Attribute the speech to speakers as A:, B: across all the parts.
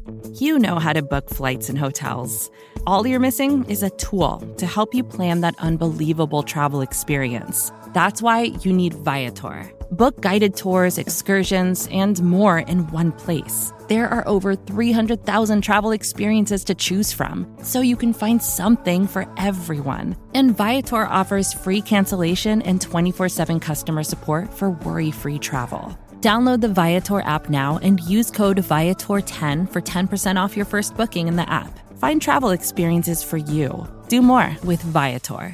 A: You know how to book flights and hotels. All you're missing is a tool to help you plan that unbelievable travel experience. That's why you need Viator. Book guided tours, excursions, and more in one place. There are over 300,000 travel experiences to choose from, so you can find something for everyone. And Viator offers free cancellation and 24/7 customer support for worry-free travel. Download the Viator app now and use code Viator10 for 10% off your first booking in the app. Find travel experiences for you. Do more with Viator.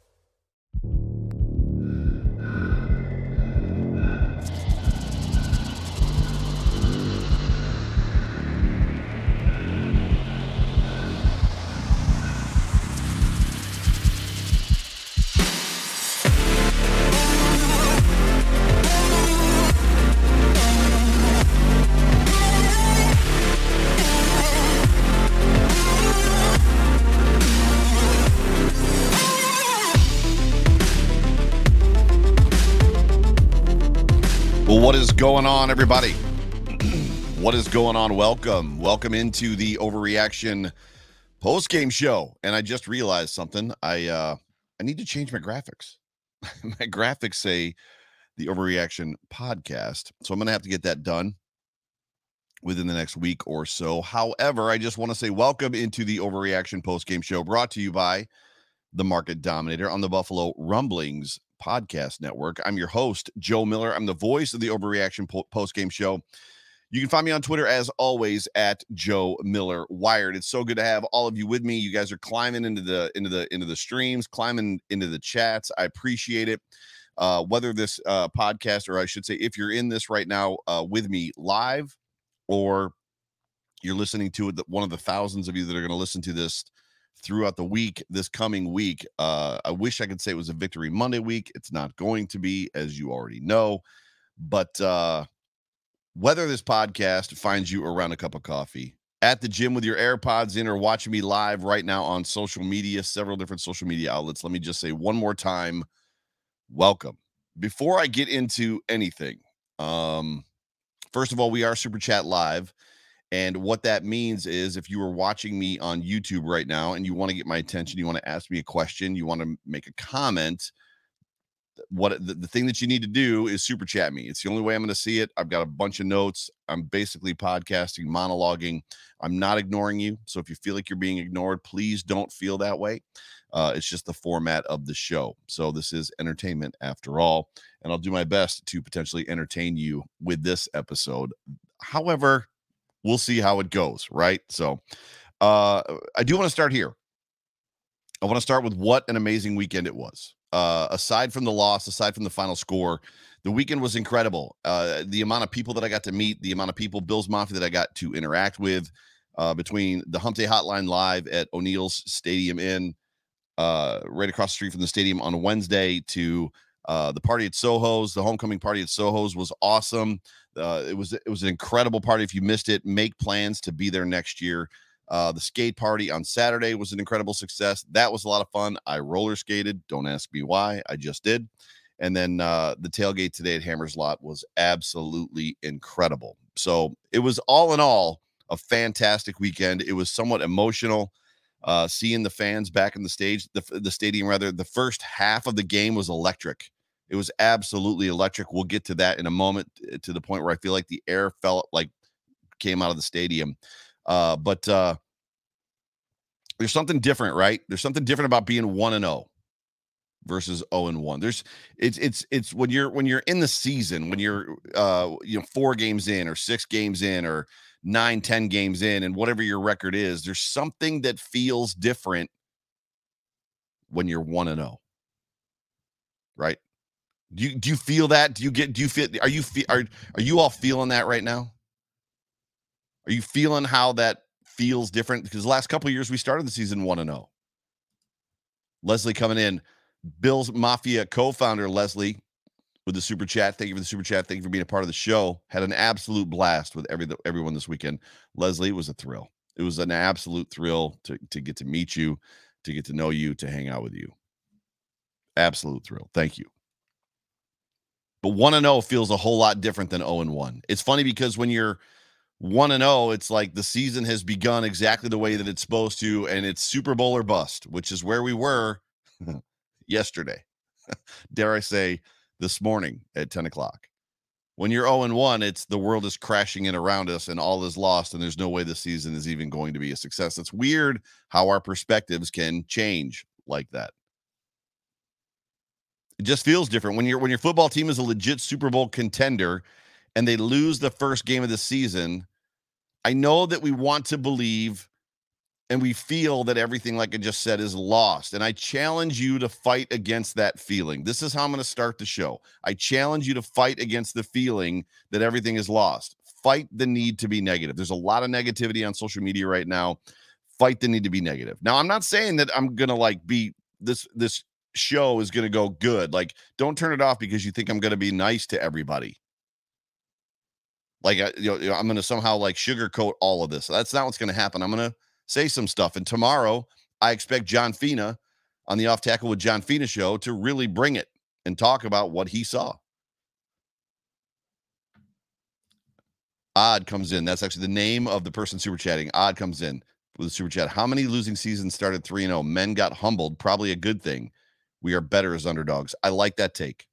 B: What is going on, everybody? What is going on? Welcome into the Overreaction post-game show. And I just realized something. I need to change my graphics. My graphics say the Overreaction podcast, so I'm going to have to get that done within the next week or so. However, I just want to say welcome into the Overreaction post-game show, brought to you by the Market Dominator on the Buffalo Rumblings Podcast Network. I'm your host, Joe Miller. I'm the voice of the Overreaction post-game show. You can find me on Twitter, as always, at Joe Miller Wired. It's so good to have all of you with me. You guys are climbing into the streams, climbing into the chats. I appreciate it. Whether this podcast, or I should say, if you're in this right now with me live, or you're listening to it, one of the thousands of you that are going to listen to this throughout the week, this coming week. I wish I could say it was a Victory Monday week. It's not going to be, as you already know. But whether this podcast finds you around a cup of coffee, at the gym with your AirPods in, or watching me live right now on social media, several different social media outlets, let me just say one more time, welcome. Before I get into anything, first of all, we are Super Chat Live. And what that means is, if you are watching me on YouTube right now and you want to get my attention, you want to ask me a question, you want to make a comment, the thing that you need to do is super chat me. It's the only way I'm going to see it. I've got a bunch of notes. I'm basically podcasting, monologuing. I'm not ignoring you. So if you feel like you're being ignored, please don't feel that way. It's just the format of the show. So this is entertainment after all. And I'll do my best to potentially entertain you with this episode. However, we'll see how it goes, right? So I do want to start here. I want to start with what an amazing weekend it was. Aside from the loss, aside from the final score, the weekend was incredible. The amount of people that I got to meet, the amount of people, Bills Mafia, that I got to interact with, between the Hump Day Hotline live at O'Neill's Stadium Inn, right across the street from the stadium on Wednesday, to the party at Soho's. The homecoming party at Soho's was awesome. It was an incredible party. If you missed it, make plans to be there next year. The skate party on Saturday was an incredible success. That was a lot of fun. I roller skated. Don't ask me why. I just did. And then the tailgate today at Hammer's Lot was absolutely incredible. So it was, all in all, a fantastic weekend. It was somewhat emotional. Seeing the fans back in the stadium, rather. The first half of the game was electric. It was absolutely electric. We'll get to that in a moment, to the point where I feel like the air felt like came out of the stadium. But there's something different, right? There's something different about being 1-0 versus 0-1. It's when you're in the season, when you're 4 games in, or 6 games in, or 9-10 games in, and whatever your record is, there's something that feels different when you're 1-0, right? Do you feel that? Are you all feeling that right now? Are you feeling how that feels different? Because the last couple of years we started the season 1-0. Leslie coming in, Bills Mafia co-founder Leslie, with the super chat. Thank you for the super chat. Thank you for being a part of the show. Had an absolute blast with everyone this weekend. Leslie, it was a thrill. It was an absolute thrill to get to meet you, to get to know you, to hang out with you. Absolute thrill. Thank you. But 1-0 feels a whole lot different than 0-1. It's funny because when you're 1-0, it's like the season has begun exactly the way that it's supposed to, and it's Super Bowl or bust, which is where we were yesterday. Dare I say, this morning at 10 o'clock. When you're 0-1, it's the world is crashing in around us and all is lost, and there's no way the season is even going to be a success. It's weird how our perspectives can change like that. It just feels different when your football team is a legit Super Bowl contender and they lose the first game of the season. I know that we want to believe and we feel that everything, like I just said, is lost. And I challenge you to fight against that feeling. This is how I'm going to start the show. I challenge you to fight against the feeling that everything is lost. Fight the need to be negative. There's a lot of negativity on social media right now. Fight the need to be negative. Now, I'm not saying that I'm going to be this show is going to go good. Like, don't turn it off because you think I'm going to be nice to everybody. Like, I'm going to somehow sugarcoat all of this. That's not what's going to happen. I'm going to say some stuff. And tomorrow, I expect John Fina on the Off Tackle with John Fina show to really bring it and talk about what he saw. Odd comes in. That's actually the name of the person super chatting. Odd comes in with a super chat. How many losing seasons started 3-0? Men got humbled. Probably a good thing. We are better as underdogs. I like that take.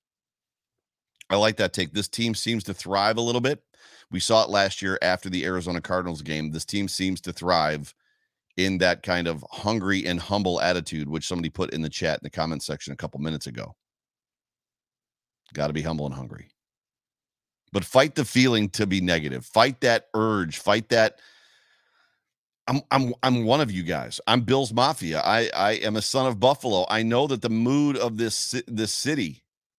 B: This team seems to thrive a little bit. We saw it last year after the Arizona Cardinals game. This team seems to thrive in that kind of hungry and humble attitude, which somebody put in the chat in the comment section a couple minutes ago. Got to be humble and hungry. But fight the feeling to be negative. Fight that urge. Fight that. I'm one of you guys. I'm Bills Mafia. I am a son of Buffalo. I know that the mood of this city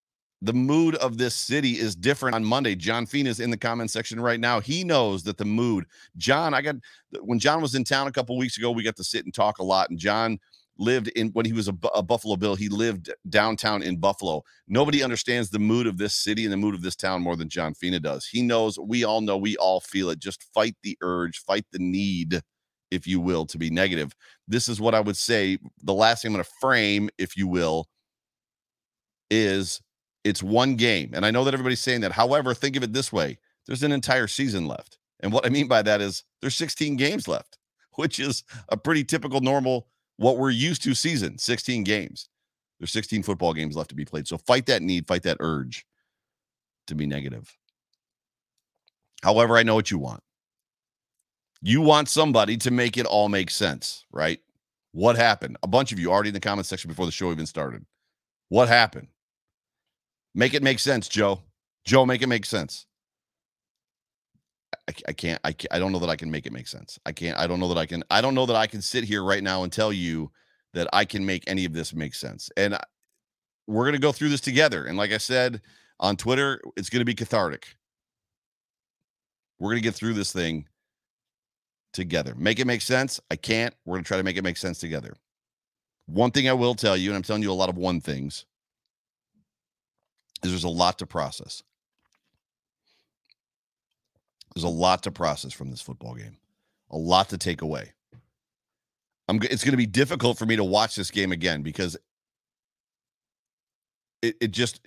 B: is different on Monday. John Fina is in the comment section right now. He knows that the mood. John, when John was in town a couple weeks ago, we got to sit and talk a lot. And John lived when he was a Buffalo Bill, he lived downtown in Buffalo. Nobody understands the mood of this city and the mood of this town more than John Fina does. He knows, we all know, we all feel it. Just fight the urge, fight the need, if you will, to be negative. This is what I would say. The last thing I'm going to frame, if you will, is it's one game. And I know that everybody's saying that. However, think of it this way. There's an entire season left. And what I mean by that is there's 16 games left, which is a pretty typical, normal, what we're used to season, 16 games. There's 16 football games left to be played. So fight that need, fight that urge to be negative. However, I know what you want. You want somebody to make it all make sense, right? What happened? A bunch of you already in the comment section before the show even started. What happened? Make it make sense, Joe. Joe, make it make sense. I can't. I don't know that I can make it make sense. I can't. I don't know that I can sit here right now and tell you that I can make any of this make sense. And we're going to go through this together. And like I said on Twitter, it's going to be cathartic. We're going to get through this thing together. Make it make sense. I can't. We're going to try to make it make sense together. One thing I will tell you, and I'm telling you a lot of one things, is there's a lot to process. There's a lot to process from this football game. A lot to take away. It's going to be difficult for me to watch this game again because it just,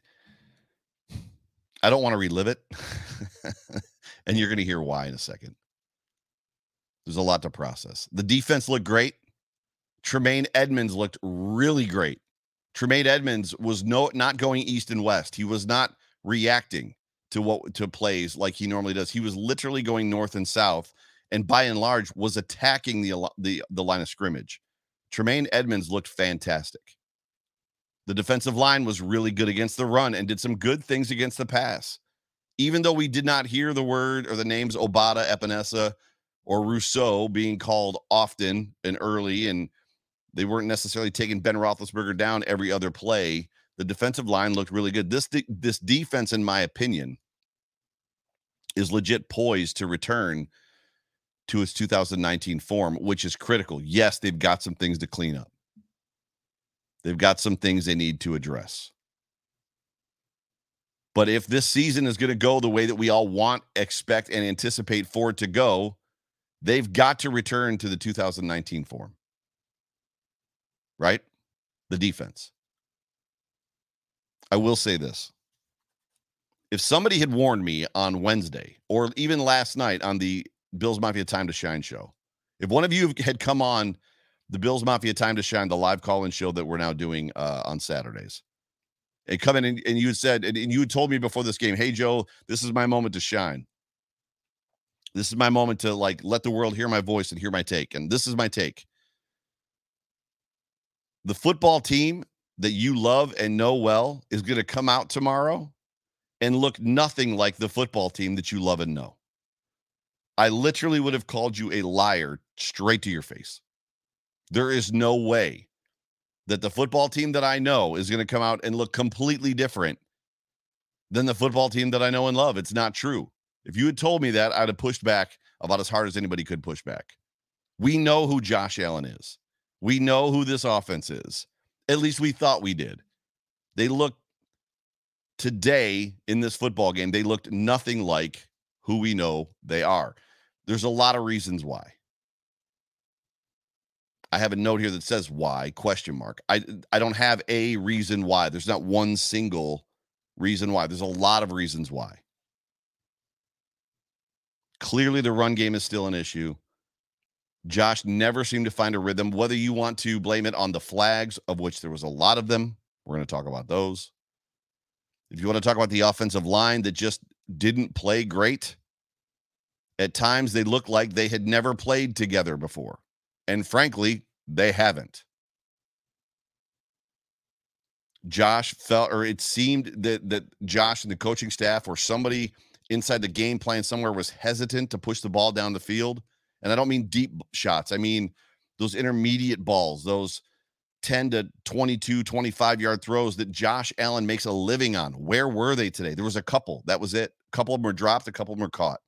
B: I don't want to relive it. And you're going to hear why in a second. There's a lot to process. The defense looked great. Tremaine Edmunds looked really great. Tremaine Edmunds was not going east and west. He was not reacting to plays like he normally does. He was literally going north and south, and by and large was attacking the line of scrimmage. Tremaine Edmunds looked fantastic. The defensive line was really good against the run and did some good things against the pass. Even though we did not hear the word or the names Obata, Epinesa, or Rousseau being called often and early, and they weren't necessarily taking Ben Roethlisberger down every other play, the defensive line looked really good. This defense, in my opinion, is legit poised to return to its 2019 form, which is critical. Yes, they've got some things to clean up. They've got some things they need to address. But if this season is going to go the way that we all want, expect, and anticipate for it to go, they've got to return to the 2019 form. Right? The defense. I will say this. If somebody had warned me on Wednesday or even last night on the Bills Mafia Time to Shine show, if one of you had come on the Bills Mafia Time to Shine, the live call-in show that we're now doing on Saturdays, and come in and you had said, and you had told me before this game, hey, Joe, this is my moment to shine. This is my moment to like let the world hear my voice and hear my take. And this is my take. The football team that you love and know well is going to come out tomorrow and look nothing like the football team that you love and know. I literally would have called you a liar straight to your face. There is no way that the football team that I know is going to come out and look completely different than the football team that I know and love. It's not true. If you had told me that, I'd have pushed back about as hard as anybody could push back. We know who Josh Allen is. We know who this offense is. At least we thought we did. They look today in this football game, they looked nothing like who we know they are. There's a lot of reasons why. I have a note here that says why, question mark. I don't have a reason why. There's not one single reason why. There's a lot of reasons why. Clearly, the run game is still an issue. Josh never seemed to find a rhythm, whether you want to blame it on the flags, of which there was a lot of them. We're going to talk about those. If you want to talk about the offensive line that just didn't play great, at times they looked like they had never played together before. And frankly, they haven't. Josh felt, or it seemed that Josh and the coaching staff or somebody inside the game plan somewhere was hesitant to push the ball down the field. And I don't mean deep shots. I mean those intermediate balls, those 10 to 22, 25-yard throws that Josh Allen makes a living on. Where were they today? There was a couple. That was it. A couple of them were dropped. A couple of them were caught.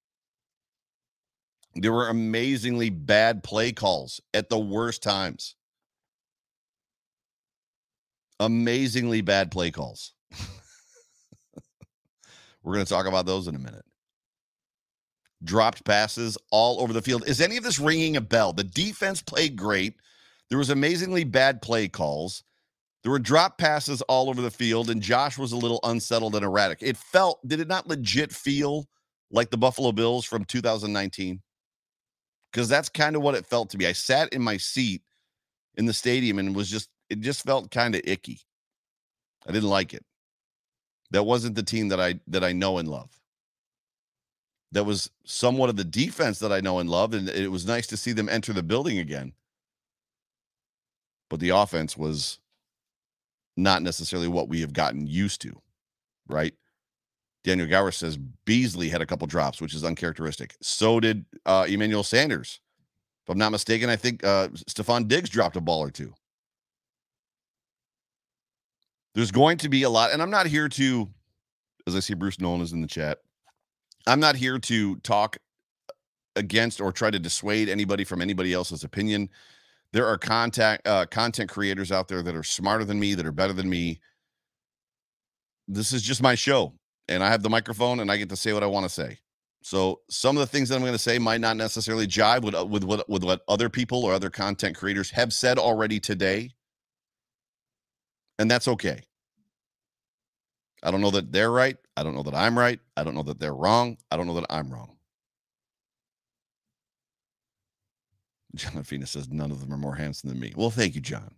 B: There were amazingly bad play calls at the worst times. Amazingly bad play calls. We're going to talk about those in a minute. Dropped passes all over the field. Is any of this ringing a bell? The defense played great. There was amazingly bad play calls. There were drop passes all over the field, and Josh was a little unsettled and erratic. Did it not legit feel like the Buffalo Bills from 2019? Because that's kind of what it felt to me. I sat in my seat in the stadium and it just felt kind of icky. I didn't like it. That wasn't the team that I know and love. That was somewhat of the defense that I know and love, and it was nice to see them enter the building again. But the offense was not necessarily what we have gotten used to, right? Daniel Gower says Beasley had a couple drops, which is uncharacteristic. So did Emmanuel Sanders. If I'm not mistaken, I think Stephon Diggs dropped a ball or two. There's going to be a lot, and I'm not here to, as I see Bruce Nolan is in the chat, I'm not here to talk against or try to dissuade anybody from anybody else's opinion. There are content creators out there that are smarter than me, that are better than me. This is just my show, and I have the microphone, and I get to say what I want to say. So some of the things that I'm going to say might not necessarily jive with what other people or other content creators have said already today, and that's okay. I don't know that they're right. I don't know that I'm right. I don't know that they're wrong. I don't know that I'm wrong. John Fina says none of them are more handsome than me. Well, thank you, John.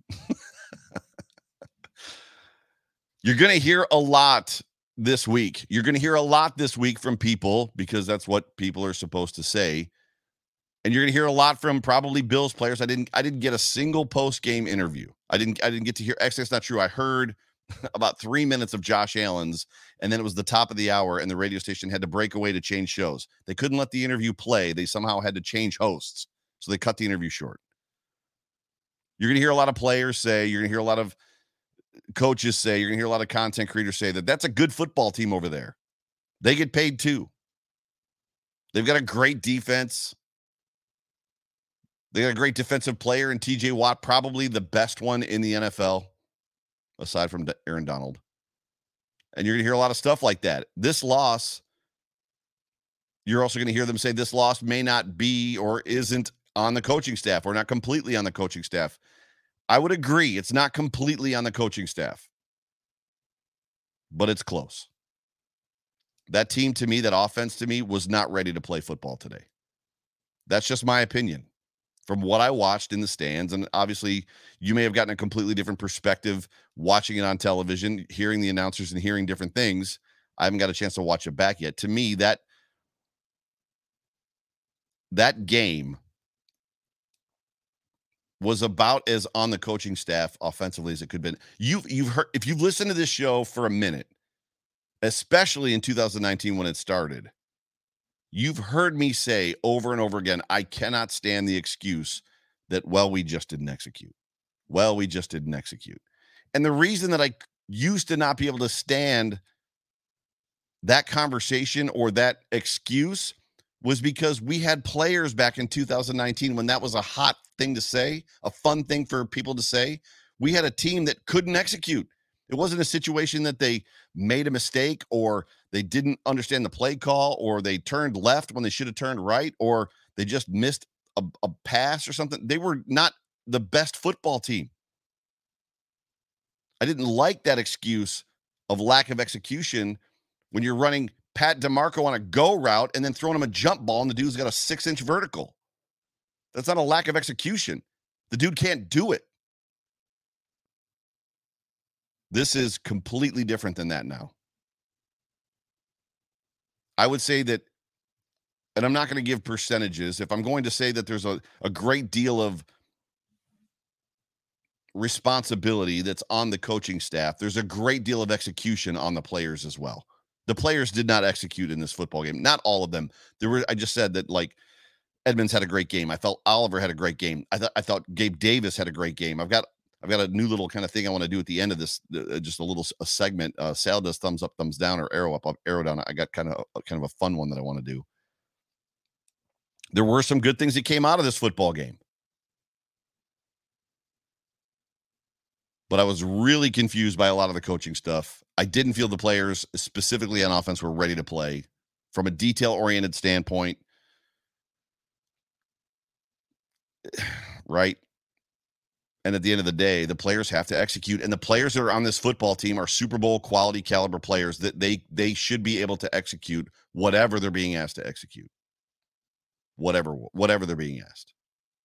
B: You're going to hear a lot this week. You're going to hear a lot this week from people because that's what people are supposed to say. And you're going to hear a lot from probably Bills players. I didn't get a single post-game interview. I didn't get to hear. Actually, that's not true. I heard about 3 minutes of Josh Allen's, and then it was the top of the hour, and the radio station had to break away to change shows. They couldn't let the interview play. They somehow had to change hosts, so they cut the interview short. You're going to hear a lot of players say, you're going to hear a lot of coaches say, you're going to hear a lot of content creators say that that's a good football team over there. They get paid too. They've got a great defense. They got a great defensive player in TJ Watt, probably the best one in the NFL, aside from Aaron Donald. And you're going to hear a lot of stuff like that. This loss, you're also going to hear them say this loss may not be or isn't on the coaching staff or not completely on the coaching staff. I would agree. It's not completely on the coaching staff, but it's close. That team to me, that offense to me, was not ready to play football today. That's just my opinion from what I watched in the stands. And obviously, you may have gotten a completely different perspective watching it on television, hearing the announcers and hearing different things. I haven't got a chance to watch it back yet. To me, that game was about as on the coaching staff offensively as it could have been. You've heard, if you've listened to this show for a minute, especially in 2019 when it started, you've heard me say over and over again, I cannot stand the excuse that, well, we just didn't execute. Well, we just didn't execute. And the reason that I used to not be able to stand that conversation or that excuse was because we had players back in 2019 when that was a hot thing to say, a fun thing for people to say. We had a team that couldn't execute. It wasn't a situation that they made a mistake or they didn't understand the play call or they turned left when they should have turned right or they just missed a pass or something. They were not the best football team. I didn't like that excuse of lack of execution when you're running Pat DeMarco on a go route and then throwing him a jump ball and the dude's got a 6-inch vertical. That's not a lack of execution. The dude can't do it. This is completely different than that now. I would say that, and I'm not going to give percentages, if I'm going to say that there's a great deal of responsibility that's on the coaching staff, there's a great deal of execution on the players as well. The players did not execute in this football game. Not all of them. I just said that, like, Edmonds had a great game. I felt Oliver had a great game. I thought Gabe Davis had a great game. I've got a new little kind of thing I want to do at the end of this, just a segment. Sal does thumbs up, thumbs down, or arrow up, arrow down. I got kind of a fun one that I want to do. There were some good things that came out of this football game. But I was really confused by a lot of the coaching stuff. I didn't feel the players, specifically on offense, were ready to play from a detail-oriented standpoint. Right? And at the end of the day, the players have to execute. And the players that are on this football team are Super Bowl quality caliber players that they should be able to execute whatever they're being asked to execute. Whatever they're being asked.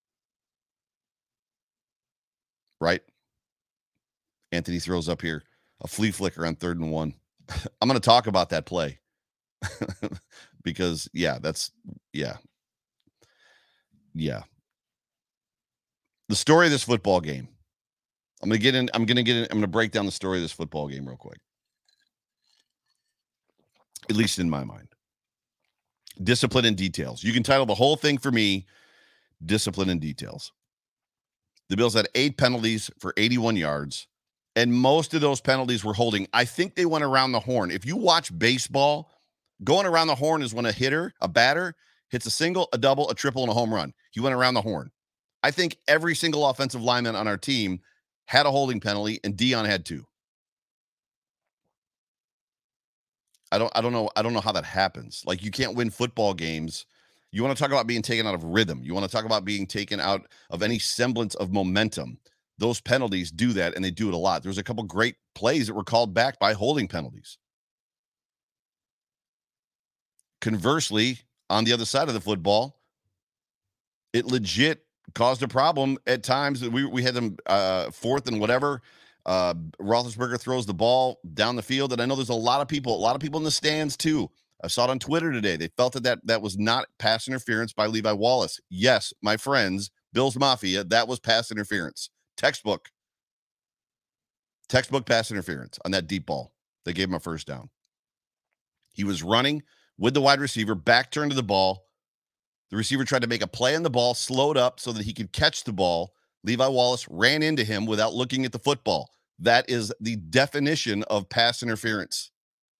B: Right? Anthony throws up here a flea flicker on 3rd and 1. I'm going to talk about that play because yeah. The story of this football game. I'm going to break down the story of this football game real quick. At least in my mind. Discipline and details. You can title the whole thing for me, Discipline and Details. The Bills had 8 penalties for 81 yards. And most of those penalties were holding. I think they went around the horn. If you watch baseball, going around the horn is when a batter, hits a single, a double, a triple, and a home run. He went around the horn. I think every single offensive lineman on our team had a holding penalty, and Dion had 2. I don't know how that happens. Like, you can't win football games. You want to talk about being taken out of rhythm. You want to talk about being taken out of any semblance of momentum. Those penalties do that, and they do it a lot. There's a couple great plays that were called back by holding penalties. Conversely, on the other side of the football, it legit caused a problem at times. We had them 4th and whatever. Roethlisberger throws the ball down the field, and I know there's a lot of people in the stands too. I saw it on Twitter today. They felt that was not pass interference by Levi Wallace. Yes, my friends, Bills Mafia, that was pass interference. Textbook pass interference on that deep ball. They gave him a first down. He was running with the wide receiver, back turned to the ball. The receiver tried to make a play on the ball, slowed up so that he could catch the ball. Levi Wallace ran into him without looking at the football. That is the definition of pass interference.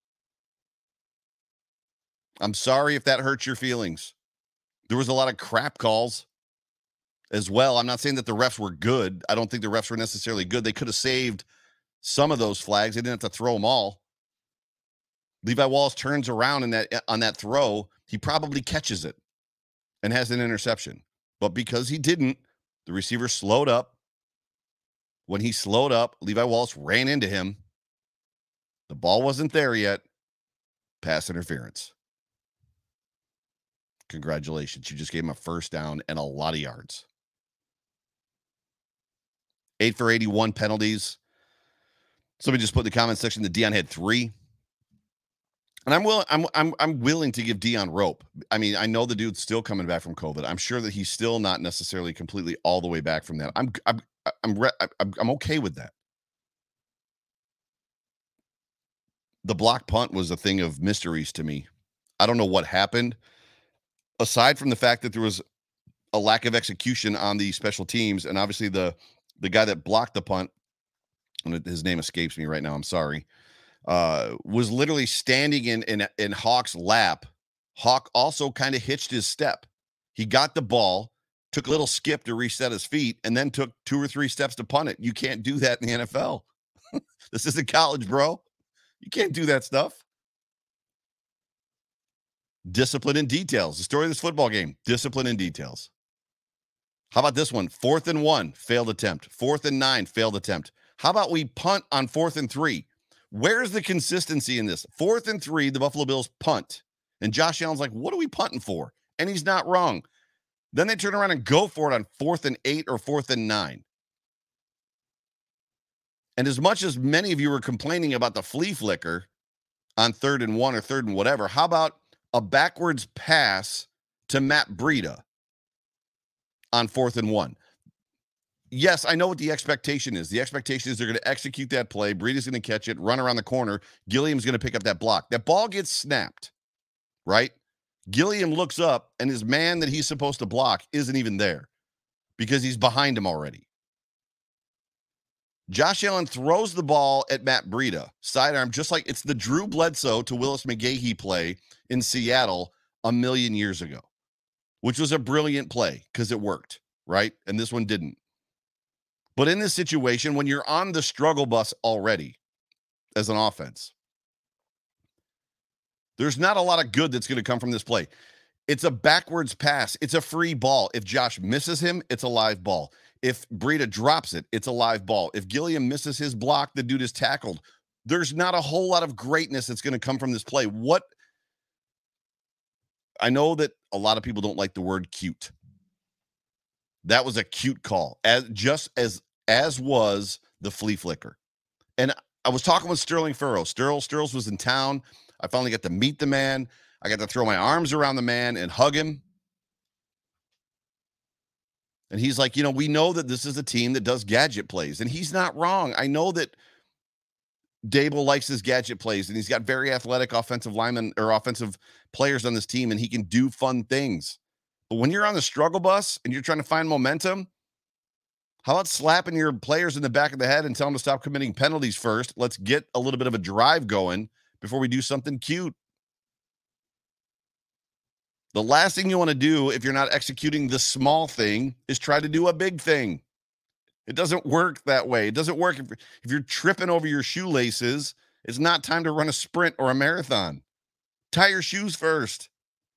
B: I'm sorry if that hurts your feelings. There was a lot of crap calls as well. I'm not saying that the refs were good. I don't think the refs were necessarily good. They could have saved some of those flags. They didn't have to throw them all. Levi Wallace turns around on that throw. He probably catches it and has an interception. But because he didn't, the receiver slowed up. When he slowed up, Levi Wallace ran into him. The ball wasn't there yet. pass interference. Congratulations. You just gave him a first down and a lot of yards. 8 for 81 penalties. Somebody just put in the comment section that Deion had 3. And I'm willing to give Deion rope. I mean, I know the dude's still coming back from COVID. I'm sure that he's still not necessarily completely all the way back from that. I'm okay with that. The block punt was a thing of mysteries to me. I don't know what happened. Aside from the fact that there was a lack of execution on the special teams, and obviously the guy that blocked the punt, and his name escapes me right now, I'm sorry, was literally standing in Hawk's lap. Hawk also kind of hitched his step. He got the ball, took a little skip to reset his feet, and then took 2 or 3 steps to punt it. You can't do that in the NFL. This isn't college, bro. You can't do that stuff. Discipline in details. The story of this football game, discipline in details. How about this one? 4th and 1, failed attempt. 4th and 9, failed attempt. How about we punt on 4th and 3? Where's the consistency in this? 4th and 3, the Buffalo Bills punt. And Josh Allen's like, what are we punting for? And he's not wrong. Then they turn around and go for it on 4th and 8 or 4th and 9. And as much as many of you were complaining about the flea flicker on 3rd and 1 or 3rd and whatever, how about a backwards pass to Matt Breida on 4th and 1? Yes, I know what the expectation is. The expectation is they're going to execute that play. Breida's going to catch it, run around the corner. Gilliam's going to pick up that block. That ball gets snapped, right? Gilliam looks up, and his man that he's supposed to block isn't even there because he's behind him already. Josh Allen throws the ball at Matt Breida, sidearm, just like it's the Drew Bledsoe to Willis McGahee play in Seattle a million years ago, which was a brilliant play because it worked, right? And this one didn't. But in this situation, when you're on the struggle bus already as an offense, there's not a lot of good that's going to come from this play. It's a backwards pass. It's a free ball. If Josh misses him, it's a live ball. If Breida drops it, it's a live ball. If Gilliam misses his block, the dude is tackled. There's not a whole lot of greatness that's going to come from this play. I know that a lot of people don't like the word cute. That was a cute call, as was the flea flicker. And I was talking with Sterling Furrow. Sterls was in town. I finally got to meet the man. I got to throw my arms around the man and hug him. And he's like, we know that this is a team that does gadget plays. And he's not wrong. I know that Dable likes his gadget plays, and he's got very athletic offensive linemen or offensive players on this team, and he can do fun things. But when you're on the struggle bus and you're trying to find momentum, how about slapping your players in the back of the head and tell them to stop committing penalties first? Let's get a little bit of a drive going before we do something cute. The last thing you want to do if you're not executing the small thing is try to do a big thing. It doesn't work that way. It doesn't work if you're tripping over your shoelaces. It's not time to run a sprint or a marathon. Tie your shoes first.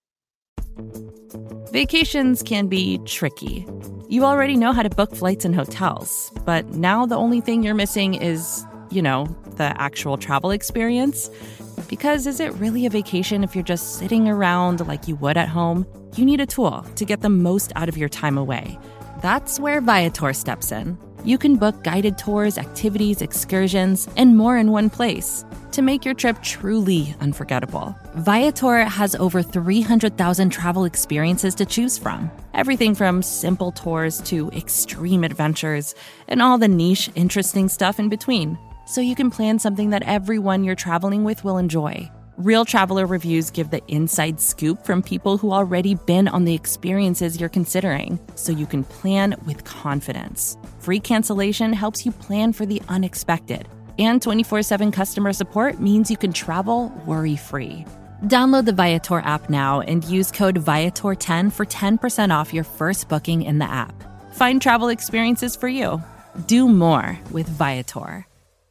A: Vacations can be tricky. You already know how to book flights and hotels, but now the only thing you're missing is, the actual travel experience. Because is it really a vacation if you're just sitting around like you would at home? You need a tool to get the most out of your time away. That's where Viator steps in. You can book guided tours, activities, excursions, and more in one place to make your trip truly unforgettable. Viator has over 300,000 travel experiences to choose from. Everything from simple tours to extreme adventures and all the niche, interesting stuff in between. So you can plan something that everyone you're traveling with will enjoy. Real traveler reviews give the inside scoop from people who already been on the experiences you're considering, so you can plan with confidence. Free cancellation helps you plan for the unexpected. And 24/7 customer support means you can travel worry-free. Download the Viator app now and use code Viator10 for 10% off your first booking in the app. Find travel experiences for you. Do more with Viator.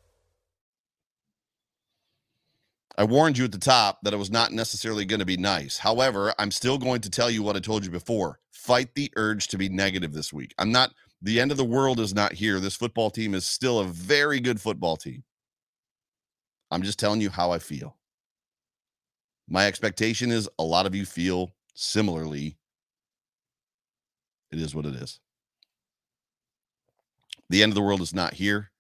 B: I warned you at the top that it was not necessarily going to be nice. However, I'm still going to tell you what I told you before. Fight the urge to be negative this week. The end of the world is not here. This football team is still a very good football team. I'm just telling you how I feel. My expectation is a lot of you feel similarly. It is what it is. The end of the world is not here.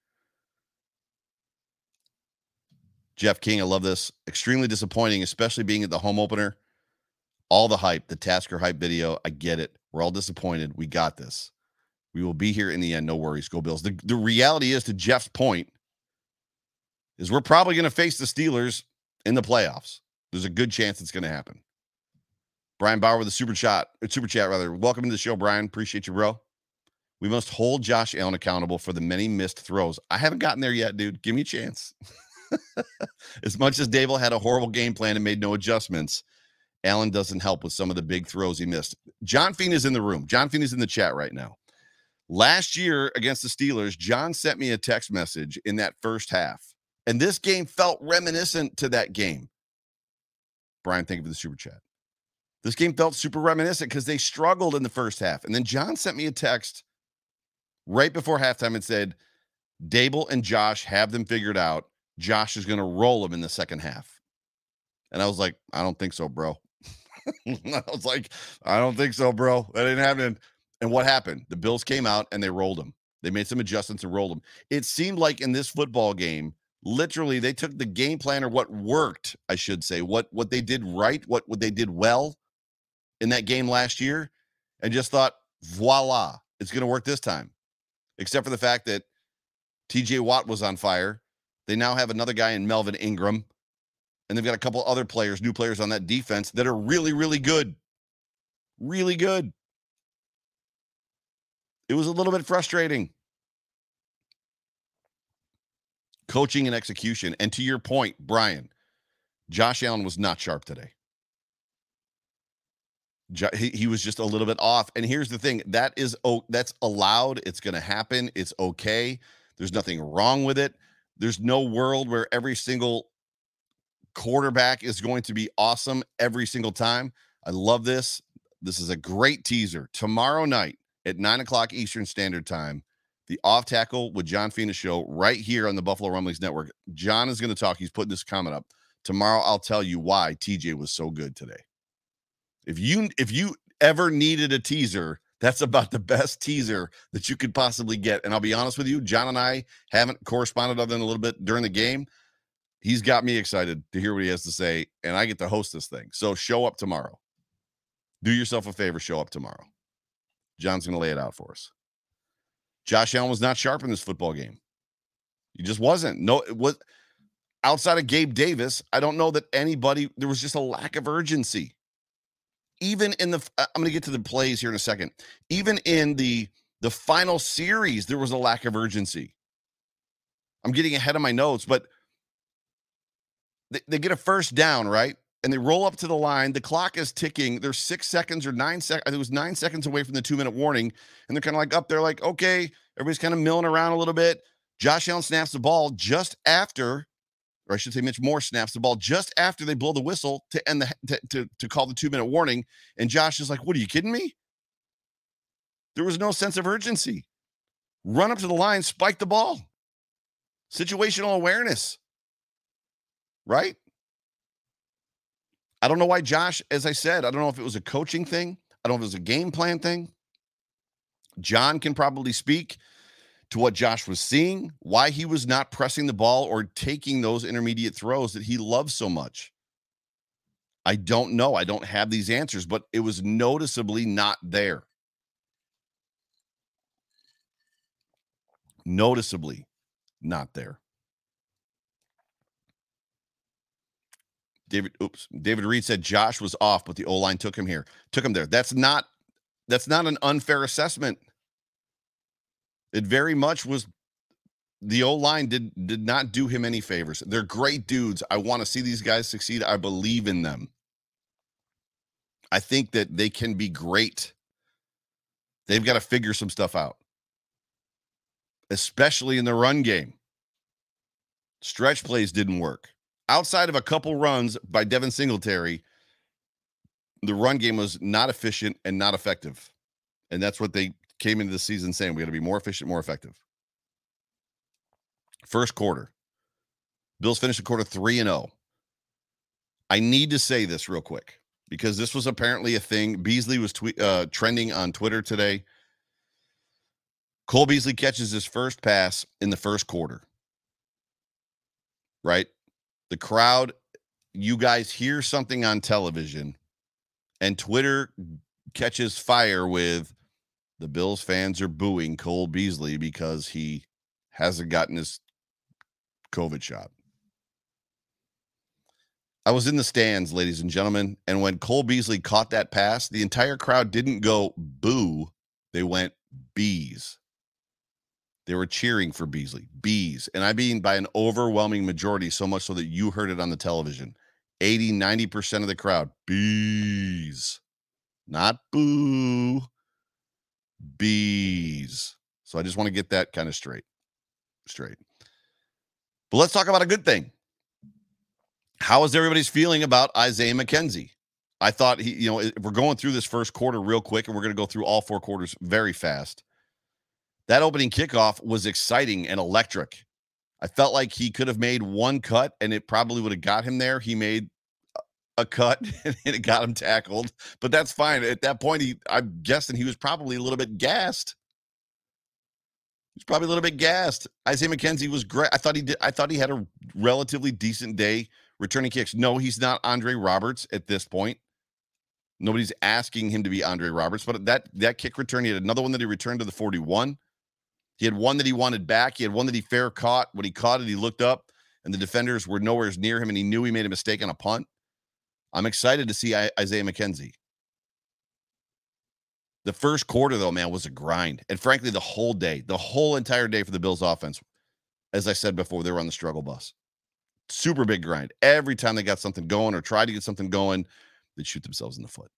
B: Jeff King, I love this. Extremely disappointing, especially being at the home opener. All the hype, the Tasker hype video, I get it. We're all disappointed. We got this. We will be here in the end. No worries. Go Bills. The reality is, to Jeff's point, is we're probably going to face the Steelers in the playoffs. There's a good chance it's going to happen. Brian Bauer with a super chat. Welcome to the show, Brian. Appreciate you, bro. We must hold Josh Allen accountable for the many missed throws. I haven't gotten there yet, dude. Give me a chance. As much as Dable had a horrible game plan and made no adjustments, Allen doesn't help with some of the big throws he missed. John Fien is in the room. John Fien is in the chat right now. Last year against the Steelers, John sent me a text message in that first half, and this game felt reminiscent to that game. Brian, thank you for the super chat. This game felt super reminiscent because they struggled in the first half. And then John sent me a text right before halftime and said, Dable and Josh have them figured out. Josh is going to roll them in the second half. And I was like, I don't think so, bro. I was like, I don't think so, bro. That ain't happening. And what happened? The Bills came out and they rolled them. They made some adjustments and rolled them. It seemed like in this football game, literally, they took the game plan, or what worked, I should say, what they did right, what they did well in that game last year, and just thought, voila, it's going to work this time. Except for the fact that TJ Watt was on fire. They now have another guy in Melvin Ingram, and they've got a couple other players, new players on that defense that are really, really good. Really good. It was a little bit frustrating. Coaching and execution. And to your point, Brian, Josh Allen was not sharp today. He was just a little bit off. And here's the thing. That's allowed. It's going to happen. It's okay. There's nothing wrong with it. There's no world where every single quarterback is going to be awesome every single time. I love this. This is a great teaser. Tomorrow night at 9:00 Eastern Standard Time, the Off Tackle with John Fina show right here on the Buffalo Rumblings Network. John is going to talk. He's putting this comment up. Tomorrow, I'll tell you why TJ was so good today. If you ever needed a teaser, that's about the best teaser that you could possibly get. And I'll be honest with you, John and I haven't corresponded other than a little bit during the game. He's got me excited to hear what he has to say, and I get to host this thing. So show up tomorrow. Do yourself a favor, show up tomorrow. John's going to lay it out for us. Josh Allen was not sharp in this football game. He just wasn't. No, it was outside of Gabe Davis. I don't know that anybody, there was just a lack of urgency. Even in the, I'm going to get to the plays here in a second. Even in the final series, there was a lack of urgency. I'm getting ahead of my notes, but they get a first down, right? And they roll up to the line. The clock is ticking. They're 6 seconds or 9 seconds. I think it was 9 seconds away from the 2-minute warning. And they're kind of like up there, like, okay, everybody's kind of milling around a little bit. Josh Allen snaps the ball just after, or I should say Mitch Moore snaps the ball just after they blow the whistle to end to call the 2-minute warning. And Josh is like, what, are you kidding me? There was no sense of urgency. Run up to the line, spike the ball. Situational awareness. Right? I don't know why Josh, as I said, I don't know if it was a coaching thing. I don't know if it was a game plan thing. John can probably speak to what Josh was seeing, why he was not pressing the ball or taking those intermediate throws that he loves so much. I don't know. I don't have these answers, but it was noticeably not there. Noticeably not there. David Reed said Josh was off, but the O-line took him there. That's not an unfair assessment. It very much was. The O-line did not do him any favors. They're great dudes. I want to see these guys succeed. I believe in them. I think that they can be great. They've got to figure some stuff out, especially in the run game. Stretch plays didn't work. Outside of a couple runs by Devin Singletary, the run game was not efficient and not effective. And that's what they came into the season saying. We got to be more efficient, more effective. First quarter. Bills finished the quarter 3-0. I need to say this real quick because this was apparently a thing. Beasley was trending on Twitter today. Cole Beasley catches his first pass in the first quarter. Right? The crowd, you guys hear something on television, and Twitter catches fire with the Bills fans are booing Cole Beasley because he hasn't gotten his COVID shot. I was in the stands, ladies and gentlemen, and when Cole Beasley caught that pass, the entire crowd didn't go boo. They went bees. They were cheering for Beasley. Bees. And I mean by an overwhelming majority, so much so that you heard it on the television. 80, 90% of the crowd. Bees. Not boo. Bees. So I just want to get that kind of straight. But let's talk about a good thing. How is everybody's feeling about Isaiah McKenzie? I thought if we're going through this first quarter real quick, and we're going to go through all 4 quarters very fast. That opening kickoff was exciting and electric. I felt like he could have made one cut and it probably would have got him there. He made a cut and it got him tackled, but that's fine. At that point, I'm guessing he was probably a little bit gassed. Isaiah McKenzie was great. I thought he had a relatively decent day returning kicks. No, he's not Andre Roberts at this point. Nobody's asking him to be Andre Roberts, but that kick return, he had another one that he returned to the 41. He had one that he wanted back. He had one that he fair caught. When he caught it, he looked up, and the defenders were nowhere near him, and he knew he made a mistake on a punt. I'm excited to see Isaiah McKenzie. The first quarter, though, man, was a grind. And frankly, the whole entire day for the Bills offense, as I said before, they were on the struggle bus. Super big grind. Every time they got something going or tried to get something going, they'd shoot themselves in the foot.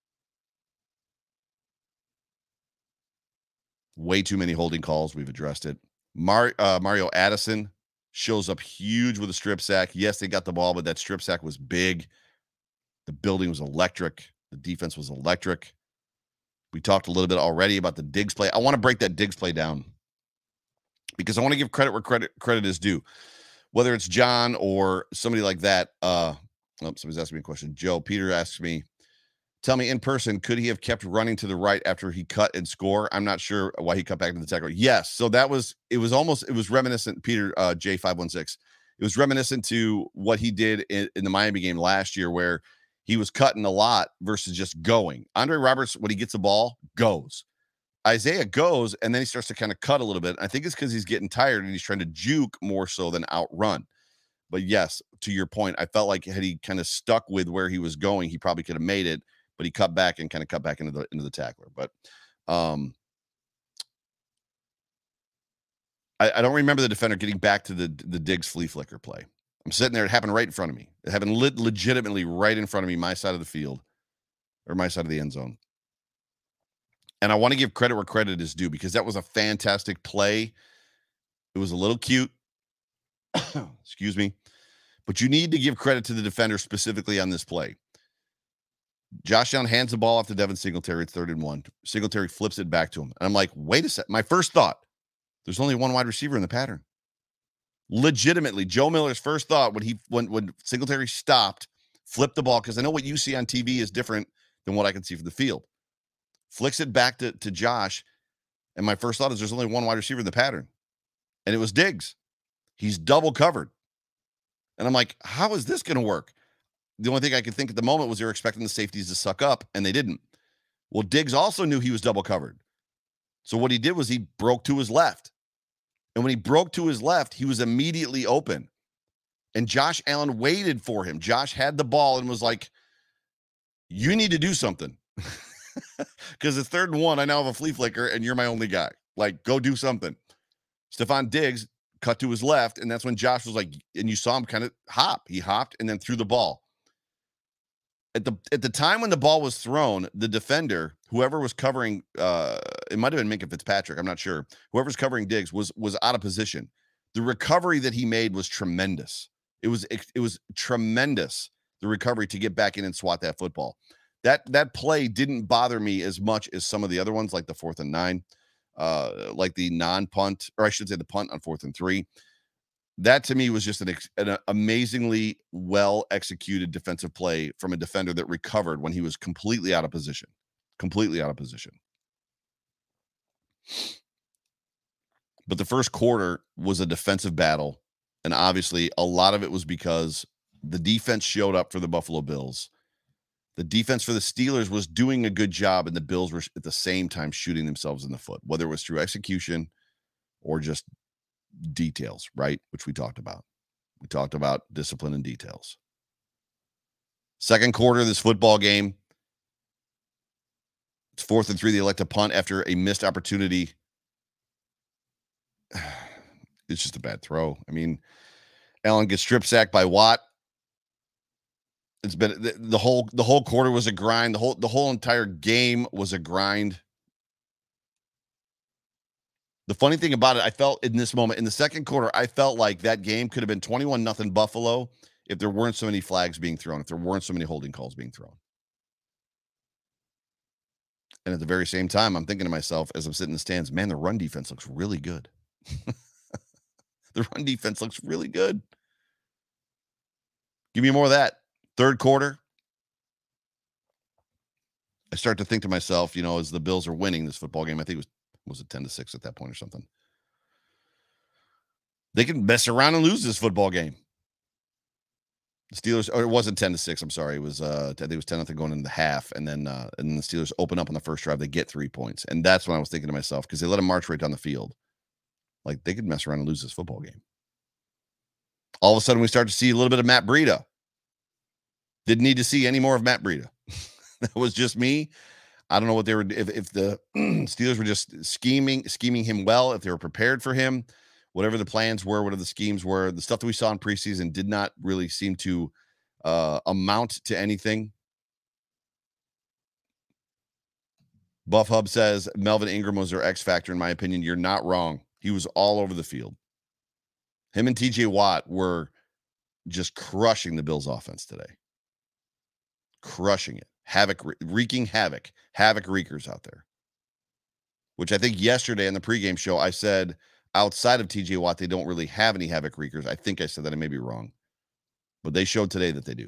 B: Way too many holding calls. We've addressed it. Mario Addison shows up huge with a strip sack. Yes, they got the ball, but that strip sack was big. The building was electric. The defense was electric. We talked a little bit already about the Diggs play. I want to break that Diggs play down because I want to give credit where credit is due. Whether it's John or somebody like that. Somebody's asking me a question. Peter asks me, tell me in person, could he have kept running to the right after he cut and score? I'm not sure why he cut back to the tackle. Yes. So it was reminiscent, Peter J516. It was reminiscent to what he did in the Miami game last year, where he was cutting a lot versus just going. Andre Roberts, when he gets the ball, goes. Isaiah goes, and then he starts to kind of cut a little bit. I think it's because he's getting tired and he's trying to juke more so than outrun. But yes, to your point, I felt like had he kind of stuck with where he was going, he probably could have made it, but he cut back and kind of cut back into the tackler. But I don't remember the defender getting back to the Diggs flea flicker play. I'm sitting there. It happened right in front of me. It happened legitimately right in front of me, my side of the field or my side of the end zone. And I want to give credit where credit is due because that was a fantastic play. It was a little cute. Excuse me. But you need to give credit to the defender specifically on this play. Josh Allen hands the ball off to Devin Singletary. It's 3rd and 1. Singletary flips it back to him. And I'm like, wait a sec. My first thought, there's only one wide receiver in the pattern. Legitimately, Joe Miller's first thought when Singletary stopped, flipped the ball, because I know what you see on TV is different than what I can see from the field. Flicks it back to Josh, and my first thought is there's only one wide receiver in the pattern, and it was Diggs. He's double covered. And I'm like, how is this going to work? The only thing I could think at the moment was they were expecting the safeties to suck up, and they didn't. Well, Diggs also knew he was double covered. So what he did was he broke to his left. And when he broke to his left, he was immediately open. And Josh Allen waited for him. Josh had the ball and was like, you need to do something. Because it's 3rd and 1. I now have a flea flicker, and you're my only guy. Like, go do something. Stephon Diggs cut to his left, and that's when Josh was like, and you saw him kind of hop. He hopped and then threw the ball. At the time when the ball was thrown, the defender, whoever was covering, it might have been Minkah Fitzpatrick, I'm not sure. Whoever's covering Diggs was out of position. The recovery that he made was tremendous. It was tremendous, the recovery to get back in and swat that football. That play didn't bother me as much as some of the other ones, like the 4th and 9, like the non-punt, or I should say the punt on 4th and 3. That to me was just an amazingly well executed defensive play from a defender that recovered when he was completely out of position. Completely out of position. But the first quarter was a defensive battle. And obviously, a lot of it was because the defense showed up for the Buffalo Bills. The defense for the Steelers was doing a good job, and the Bills were at the same time shooting themselves in the foot, whether it was through execution or just details, right? Which we talked about. We talked about discipline and details. Second quarter of this football game, it's 4th and 3. They elect to punt after a missed opportunity. It's just a bad throw. I mean, Allen gets strip sacked by Watt. It's been the whole quarter was a grind. The whole entire game was a grind. The funny thing about it, I felt in this moment, in the second quarter, I felt like that game could have been 21-0 Buffalo if there weren't so many flags being thrown, if there weren't so many holding calls being thrown. And at the very same time, I'm thinking to myself as I'm sitting in the stands, man, the run defense looks really good. The run defense looks really good. Give me more of that. Third quarter, I start to think to myself, as the Bills are winning this football game, I think it was it 10-6 at that point or something. They can mess around and lose this football game. The Steelers, or it wasn't 10-6. I'm sorry. It was, I think it was 10-0 going into the half. And then the Steelers open up on the first drive. They get 3 points. And that's when I was thinking to myself, because they let them march right down the field. Like, they could mess around and lose this football game. All of a sudden, we start to see a little bit of Matt Breida. Didn't need to see any more of Matt Breida. That was just me. I don't know what they were, if the Steelers were just scheming him well, if they were prepared for him, whatever the plans were, whatever the schemes were. The stuff that we saw in preseason did not really seem to amount to anything. Buff Hub says Melvin Ingram was their X factor. In my opinion, you're not wrong. He was all over the field. Him and TJ Watt were just crushing the Bills offense today. Crushing it. Wreaking havoc. Havoc wreakers out there. Which I think yesterday in the pregame show, I said outside of TJ Watt, they don't really have any havoc wreakers. I think I said that. I may be wrong. But they showed today that they do.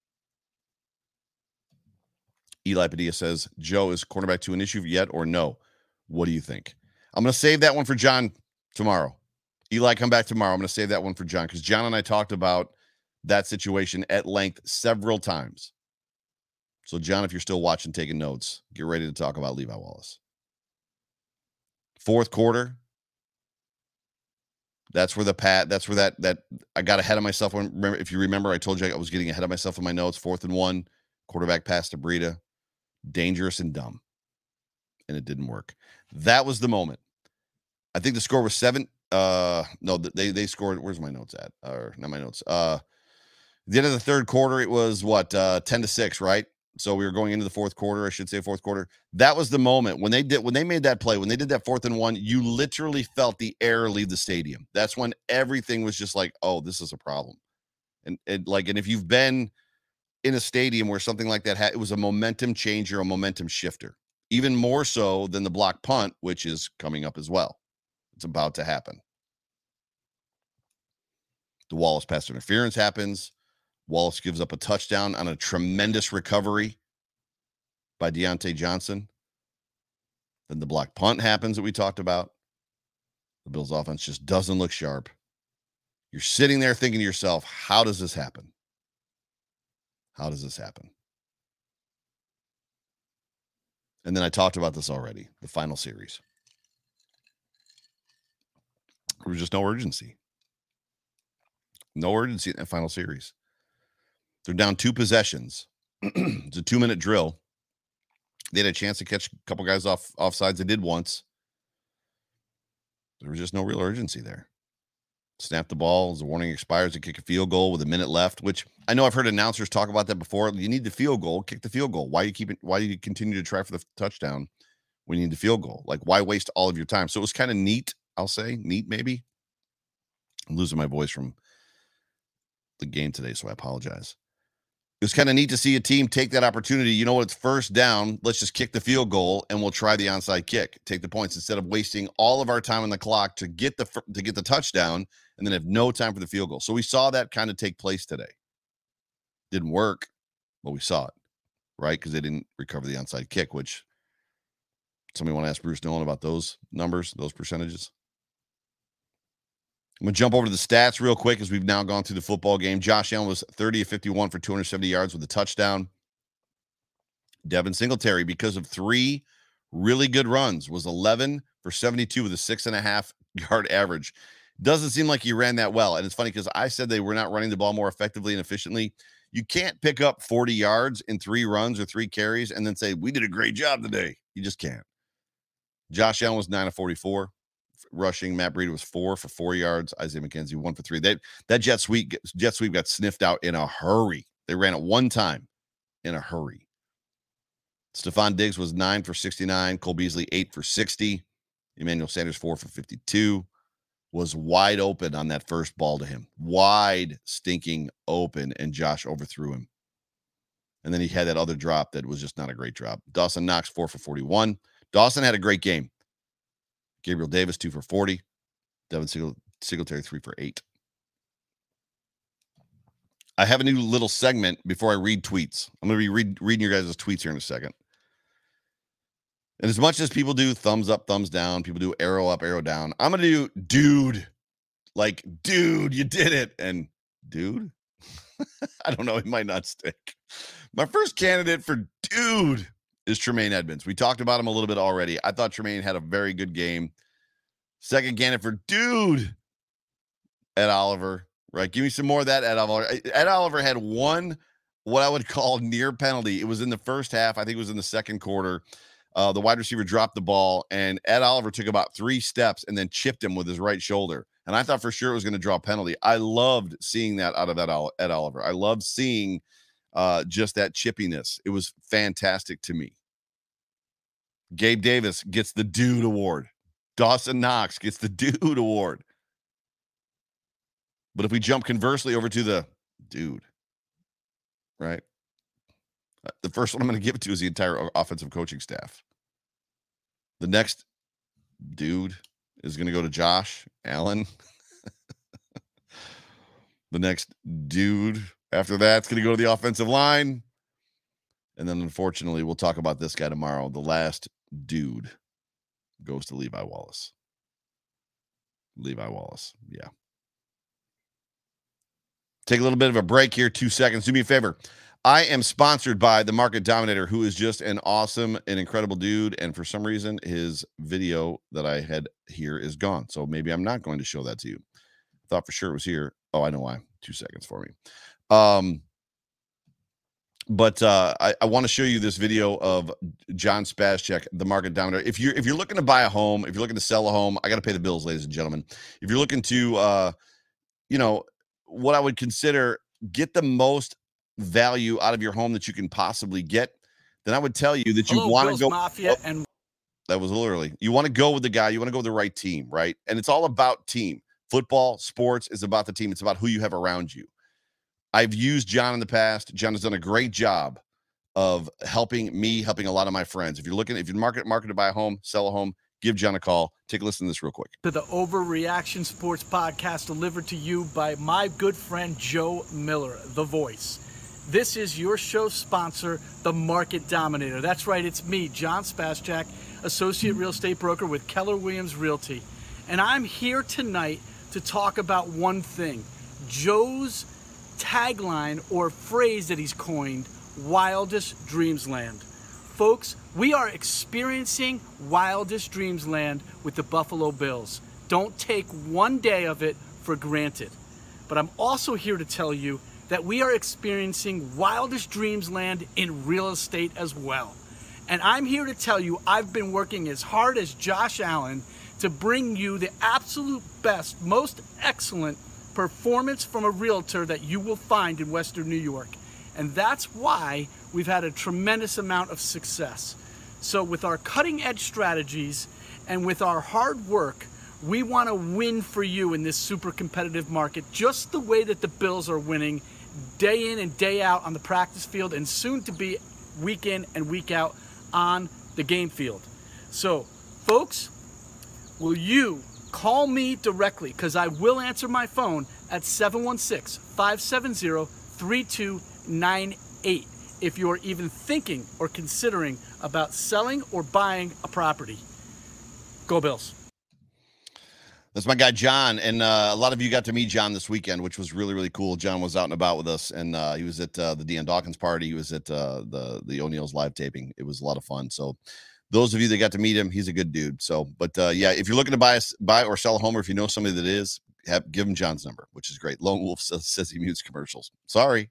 B: Eli Padilla says, Joe, is cornerback 2 an issue yet or no? What do you think? I'm going to save that one for John tomorrow. Eli, come back tomorrow. I'm going to save that one for John because John and I talked about that situation at length several times. So, John, if you're still watching, taking notes, get ready to talk about Levi Wallace. Fourth quarter, that's where that I got ahead of myself. If you remember, I told you I was getting ahead of myself in my notes. 4th and 1, quarterback pass to Breida, dangerous and dumb, and it didn't work. That was the moment. I think the score was 7. No, they scored. Where's my notes at? Or not my notes. At the end of the third quarter, it was 10-6, right? So we were going into the fourth quarter. I should say fourth quarter. That was the moment when they made that play, when they did that 4th and 1, you literally felt the air leave the stadium. That's when everything was just like, oh, this is a problem. And if you've been in a stadium where something like that it was a momentum changer, a momentum shifter, even more so than the block punt, which is coming up as well. It's about to happen. The Wallace pass interference happens. Wallace gives up a touchdown on a tremendous recovery by Deontay Johnson. Then the block punt happens that we talked about. The Bills offense just doesn't look sharp. You're sitting there thinking to yourself, how does this happen? How does this happen? And then I talked about this already, the final series. There was just no urgency. No urgency in that final series. They're down 2 possessions. It's a 2-minute drill. They had a chance to catch a couple guys offsides. They did once. There was just no real urgency there. Snap the ball as the warning expires to kick a field goal with a minute left, which I know I've heard announcers talk about that before. You need the field goal, kick the field goal. Why do you continue to try for the touchdown when you need the field goal? Like, why waste all of your time? So it was kind of neat, I'll say. Neat, maybe. I'm losing my voice from the game today, so I apologize. was kind of neat to see a team take that opportunity. You know what? It's first down. Let's just kick the field goal and we'll try the onside kick. Take the points instead of wasting all of our time on the clock to get the touchdown and then have no time for the field goal. So we saw that kind of take place today. Didn't work, but we saw it, right? Because they didn't recover the onside kick, which somebody want to ask Bruce Nolan about those numbers, those percentages. I'm going to jump over to the stats real quick as we've now gone through the football game. Josh Allen was 30 of 51 for 270 yards with a touchdown. Devin Singletary, because of 3 really good runs, was 11 for 72 with a 6.5 yard average. Doesn't seem like he ran that well. And it's funny because I said they were not running the ball more effectively and efficiently. You can't pick up 40 yards in 3 runs or 3 carries and then say, we did a great job today. You just can't. Josh Allen was 9 of 44. Rushing. Matt Breida was 4 for 4 yards. Isaiah McKenzie 1 for 3. That jet sweep got sniffed out in a hurry. They ran it one time in a hurry. Stephon Diggs was 9 for 69. Cole Beasley 8 for 60. Emmanuel Sanders 4 for 52. Was wide open on that first ball to him. Wide stinking open, and Josh overthrew him. And then he had that other drop that was just not a great drop. Dawson Knox 4 for 41. Dawson had a great game. Gabriel Davis, 2 for 40. Devin Singletary, 3 for 8. I have a new little segment before I read tweets. I'm going to be reading your guys' tweets here in a second. And as much as people do thumbs up, thumbs down, people do arrow up, arrow down, I'm going to do dude. Like, dude, you did it. And dude, I don't know. It might not stick. My first candidate for dude is Tremaine Edmonds. We talked about him a little bit already. I thought Tremaine had a very good game. Second candidate for dude, Ed Oliver, right? Give me some more of that, Ed Oliver. Ed Oliver had one, what I would call near penalty. It was in the first half. I think it was in the second quarter. The wide receiver dropped the ball, and Ed Oliver took about 3 steps and then chipped him with his right shoulder. And I thought for sure it was going to draw a penalty. I loved seeing that out of Ed Oliver. I loved seeing just that chippiness. It was fantastic to me. Gabe Davis gets the dude award. Dawson Knox gets the dude award. But if we jump conversely over to the dude, right? The first one I'm going to give it to is the entire offensive coaching staff. The next dude is going to go to Josh Allen. The next dude after that's going to go to the offensive line. And then, unfortunately, we'll talk about this guy tomorrow. The last dude goes to Levi Wallace. Levi Wallace, yeah. Take a little bit of a break here, 2 seconds. Do me a favor. I am sponsored by the Market Dominator, who is just an awesome and incredible dude. And for some reason, his video that I had here is gone. So maybe I'm not going to show that to you. I thought for sure it was here. Oh, I know why. 2 seconds for me. But I want to show you this video of John Spascheck, the Market Dominator. If you're looking to buy a home, if you're looking to sell a home, I got to pay the bills, ladies and gentlemen. If you're looking to, what I would consider get the most value out of your home that you can possibly get, then I would tell you that you want to go.
C: Mafia and
B: that was a little early. You want to go with the guy. You want to go with the right team, right? And it's all about team. Football, sports is about the team. It's about who you have around you. I've used John in the past. John has done a great job of helping me, helping a lot of my friends. If you're market to buy a home, sell a home, give John a call. Take a listen to this real quick.
C: To the Overreaction Sports Podcast, delivered to you by my good friend Joe Miller, The Voice. This is your show sponsor, the Market Dominator. That's right, it's me, John Spascheck, Associate Real Estate Broker with Keller Williams Realty. And I'm here tonight to talk about one thing, Joe's tagline or phrase that he's coined, Wildest Dreams Land. Folks, we are experiencing Wildest Dreams Land with the Buffalo Bills. Don't take one day of it for granted. But I'm also here to tell you that we are experiencing Wildest Dreams Land in real estate as well. And I'm here to tell you I've been working as hard as Josh Allen to bring you the absolute best, most excellent performance from a realtor that you will find in Western New York. And that's why we've had a tremendous amount of success. So with our cutting edge strategies and with our hard work, we want to win for you in this super competitive market, just the way that the Bills are winning day in and day out on the practice field, and soon to be week in and week out on the game field. So, folks, will you call me directly, because I will answer my phone at 716-570-3298 if you're even thinking or considering about selling or buying a property. Go Bills.
B: That's my guy, John. And a lot of you got to meet John this weekend, which was really, really cool. John was out and about with us, and he was at the Deion Dawkins party. He was at the O'Neill's live taping. It was a lot of fun. So those of you that got to meet him, he's a good dude. So, but yeah, if you're looking to buy or sell a home, or if you know somebody that is, give him John's number, which is great. Lone Wolf says he mutes commercials. Sorry.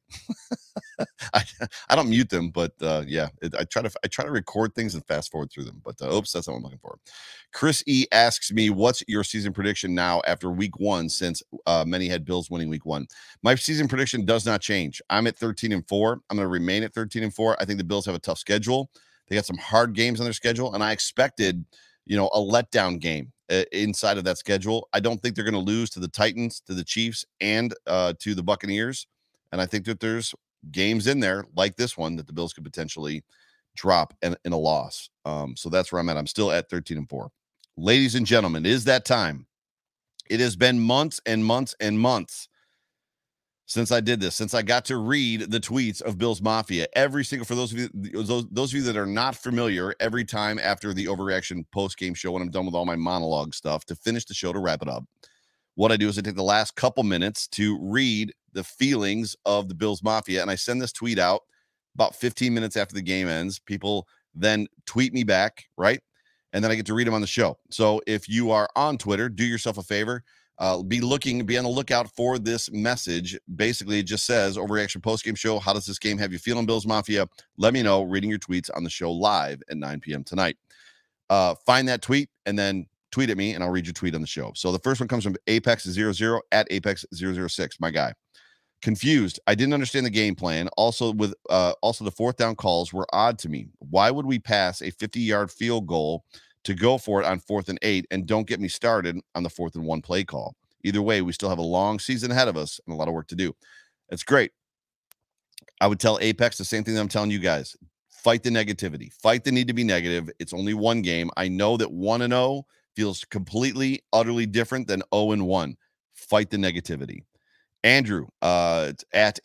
B: I don't mute them, but yeah, I try to record things and fast forward through them, but oops, that's what I'm looking for. Chris E asks me, what's your season prediction now after week 1, since many had Bills winning week 1? My season prediction does not change. I'm at 13-4. I'm going to remain at 13-4. I think the Bills have a tough schedule. They got some hard games on their schedule, and I expected, a letdown game inside of that schedule. I don't think they're going to lose to the Titans, to the Chiefs, and to the Buccaneers. And I think that there's games in there like this one that the Bills could potentially drop in a loss. So that's where I'm at. I'm still at 13-4. Ladies and gentlemen, it is that time. It has been months and months and months since I did this, since I got to read the tweets of Bills Mafia. For those of you that are not familiar, every time after the Overreaction post-game show, when I'm done with all my monologue stuff, to finish the show, to wrap it up, what I do is I take the last couple minutes to read the feelings of the Bills Mafia, and I send this tweet out about 15 minutes after the game ends. People then tweet me back, right? And then I get to read them on the show. So if you are on Twitter, do yourself a favor. Be on the lookout for this message. Basically, it just says, Overreaction postgame show, how does this game have you feeling, Bills Mafia? Let me know, reading your tweets on the show live at 9 p.m. tonight. Find that tweet and then tweet at me, and I'll read your tweet on the show. So the first one comes from Apex00 at Apex006, my guy. Confused. I didn't understand the game plan. Also, the fourth down calls were odd to me. Why would we pass a 50-yard field goal to go for it on 4th and 8, and don't get me started on the 4th and 1 play call? Either way, we still have a long season ahead of us and a lot of work to do. It's great. I would tell Apex the same thing that I'm telling you guys. Fight the negativity. Fight the need to be negative. It's only one game. I know that 1-0 feels completely, utterly different than 0-1. Fight the negativity. Andrew, at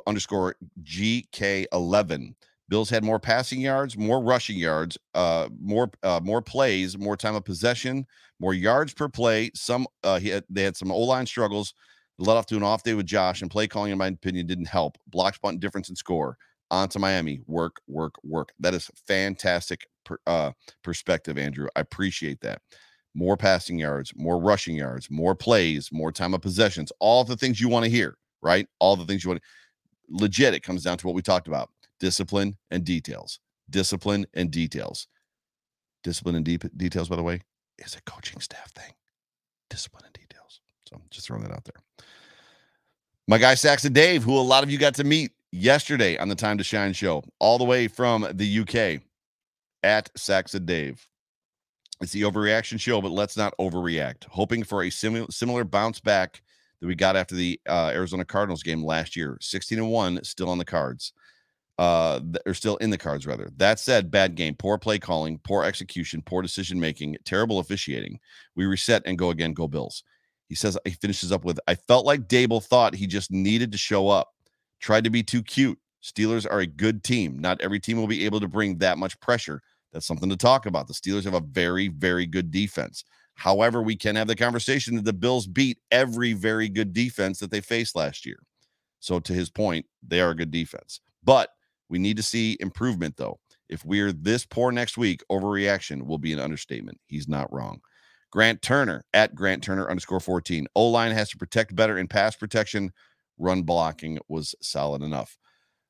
B: Andrew_GK11. Bills had more passing yards, more rushing yards, more plays, more time of possession, more yards per play. They had some O-line struggles. Led off to an off day with Josh, and play calling, in my opinion, didn't help. Blocks, punt, difference in score. On to Miami. Work. That is fantastic perspective, Andrew. I appreciate that. More passing yards, more rushing yards, more plays, more time of possessions, all the things you want to hear, right? All the things you want to. Legit, it comes down to what we talked about. Discipline and details. Discipline and details. Discipline and details, by the way, is a coaching staff thing. Discipline and details. So just throwing that out there. My guy, Saxon Dave, who a lot of you got to meet yesterday on the Time to Shine show, all the way from the UK, at Saxon Dave. It's the Overreaction show, but let's not overreact. Hoping for a similar bounce back that we got after the Arizona Cardinals game last year. 16-1, still on the cards. Or still in the cards, rather. That said, bad game, poor play calling, poor execution, poor decision-making, terrible officiating. We reset and go again, go Bills. He finishes up with, I felt like Dable thought he just needed to show up. Tried to be too cute. Steelers are a good team. Not every team will be able to bring that much pressure. That's something to talk about. The Steelers have a very, very good defense. However, we can have the conversation that the Bills beat every very good defense that they faced last year. So to his point, they are a good defense. But we need to see improvement, though. If we're this poor next week, overreaction will be an understatement. He's not wrong. Grant Turner, at Grant Turner _14. O-line has to protect better in pass protection. Run blocking was solid enough.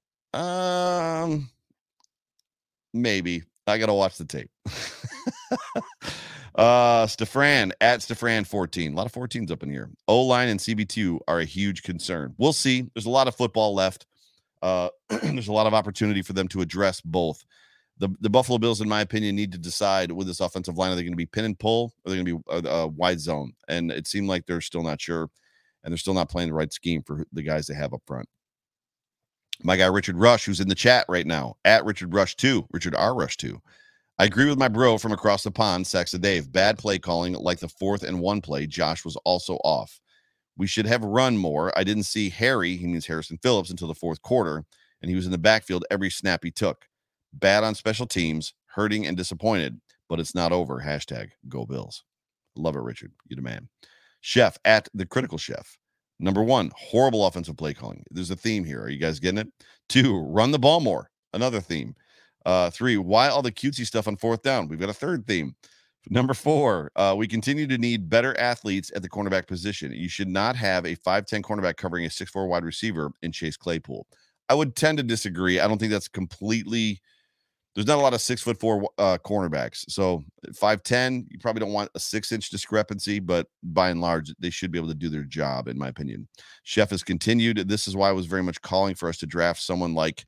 B: Maybe. I got to watch the tape. Stefan, at Stefan14. A lot of 14s up in here. O-line and CB2 are a huge concern. We'll see. There's a lot of football left. There's a lot of opportunity for them to address both. The Buffalo Bills, in my opinion, need to decide with this offensive line, are they going to be pin and pull, or are they going to be wide zone? And it seemed like they're still not sure, and they're still not playing the right scheme for the guys they have up front. My guy, Richard Rush, who's in the chat right now, at Richard Rush 2, Richard R. Rush 2. I agree with my bro from across the pond, Saxa Dave. Bad play calling, like the 4th and 1 play. Josh was also off. We should have run more. I didn't see Harry, he means Harrison Phillips, until the 4th quarter, and he was in the backfield every snap he took. Bad on special teams, hurting and disappointed, but it's not over. Hashtag Go Bills. Love it, Richard. You're the man. Chef, at the Critical Chef. Number 1, horrible offensive play calling. There's a theme here. Are you guys getting it? 2, run the ball more. Another theme. 3, why all the cutesy stuff on 4th down? We've got a third theme. Number 4, we continue to need better athletes at the cornerback position. You should not have a 5'10 cornerback covering a 6'4 wide receiver in Chase Claypool. I would tend to disagree. I don't think that's completely... There's not a lot of 6'4" cornerbacks. So 5'10", you probably don't want a 6-inch discrepancy, but by and large, they should be able to do their job, in my opinion. Chef has continued. This is why I was very much calling for us to draft someone like